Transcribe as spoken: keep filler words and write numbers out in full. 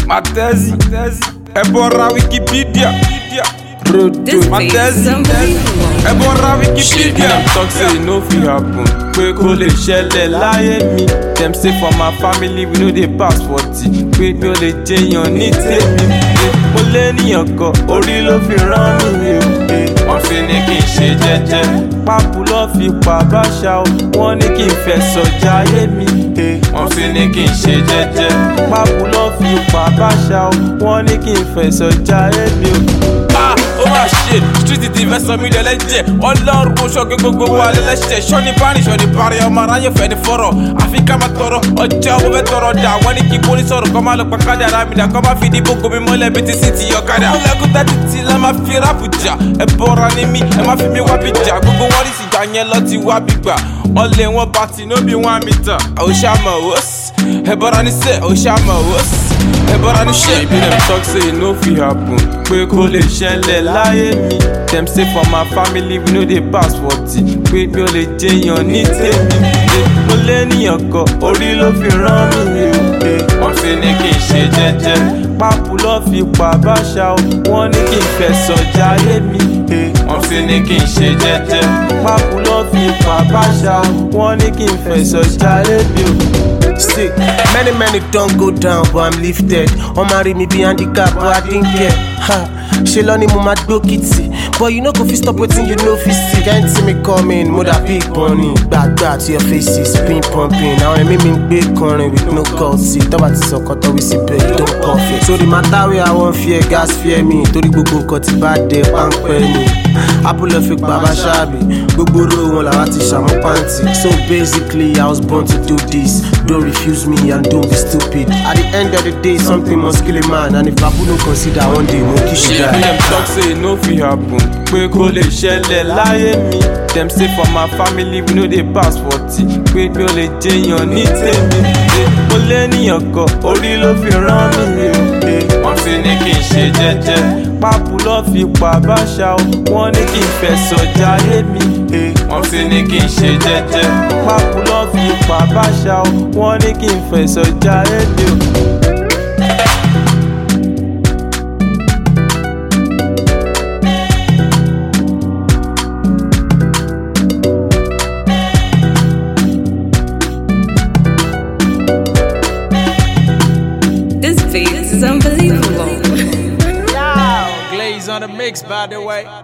Matezi, Ebora Wikipedia, This Matezi, Ebora Wikipedia. Them talk say no fit happen, pe ko le ṣẹlẹ̀ láyé mi. Them say for my family we no dey pass forty, pe mi ò lè jẹyàn ní tèmi. Mo lé níyàn kan, orí ló fi rán mi. Wọ́n fi ní kí n ṣe jẹ́jẹ́, pápú ló fi pa báṣà o. Wọ́n ní kí n fẹ̀sọ̀ jayé mi. Wọ́n fi ní kí n ṣe jẹ́jẹ́, pápú ló fi pa báṣà o. Wọ́n ní kí n fẹ̀sọ̀ jayé mi o. Ah, ó mà ṣe street ti fẹ́ sọ mí lẹ́lẹ́jẹ̀. Ọlọ́run mo ṣọ́gbé gbogbo wa lẹ́lẹ́ṣẹ̀. Ṣọ́ni bá rìn ṣọ́ni bá rí ọmọ aráyé fẹ́ ní fọ́rọ̀. Àfi ká máa tọrọ ọjà owó fẹ́ tọrọ dà. Wọ́n ní kí bóni sọ̀rọ̀ kọ́ máa lọ pa kájà ara mi dà. Kọ́ máa fi ní bógo mi mọ́lẹ̀ bí ti sí ti ọ̀kadà. Ó lẹ́kùn tẹ́tí tí la máa fi ráàpù jà. Ẹ bọ́ra ní mí, ẹ má fi mí wá bí jà. Gbogbo wọ́n rí sìgá yẹn lọ ti wá bí gbà. Wọ́n lé wọn pàtì ní bí wọ́n á mi tàn. Òṣàmọ̀ wọ́s, ẹ bọ́ra ní sẹ́, òṣàmọ̀ wọ́s. Ẹ bọ́ra ní ṣe. Ibi dem talk say no fit happen, pé kò lè ṣẹlẹ̀ láyé mi. Dem say for my family we no dey pass forty, pé mi ò lè jẹyàn ní tèmi. Mo lé níyàn kan, orí ló fi rán mi. Wọ́n fi ní kí n ṣe jẹ́jẹ́, pápú ló fi pa báṣà o. Wọ́n ní kí n fẹ̀sọ̀ jayé mi. Wọ́n fi ní kí n ṣe jẹ́jẹ́, pápú ló fi pa báṣà o. Wọ́n ní kí n fẹ̀sọ̀ jayé mi o. Sick. Many, many don't go down, but I'm lifted. On marry me be handicap, but I didn't care. Ha, she learning mo mad go kitty. But you know go fit stop waiting, you know fit see. Can't see me coming, mother big bunny. Back back to your faces, pin pumping. Now I mean me big corner with no culty. Talk about so cut we see pay, don't coffee. So the matter where I want fear, gas fear me. Tori gbogbo cut bad day, bank penny. Apple of Baba Shabi, gbogbo ro won la wa ti ṣàmọ panty. So basically, I was born to do this. Don't refuse me and don't be stupid. At the end of the day, something must kill a man. And if Babu don't consider one day, we'll kill you guys. Them talk say no fit happen, pé kò lè ṣẹlẹ̀ láyé mi. Them say for my family we no dey pass forty, pé mi ò lè jẹyàn ní tèmi. Mo lé níyàn kan, orí ló fi rán mi. Wọ́n fi ní kí n ṣe jẹ́jẹ́, pápú ló fi pa báṣà o. Wọ́n ní kí n fẹ̀sọ̀ jayé mi. Wọ́n fi ní kí n ṣe jẹ́jẹ́, pápú ló fi pa báṣà o. Wọ́n ní kí n fẹ̀sọ̀ jayé mi o. This beat is unbelievable. Yo, Glaze on the mix, by the way.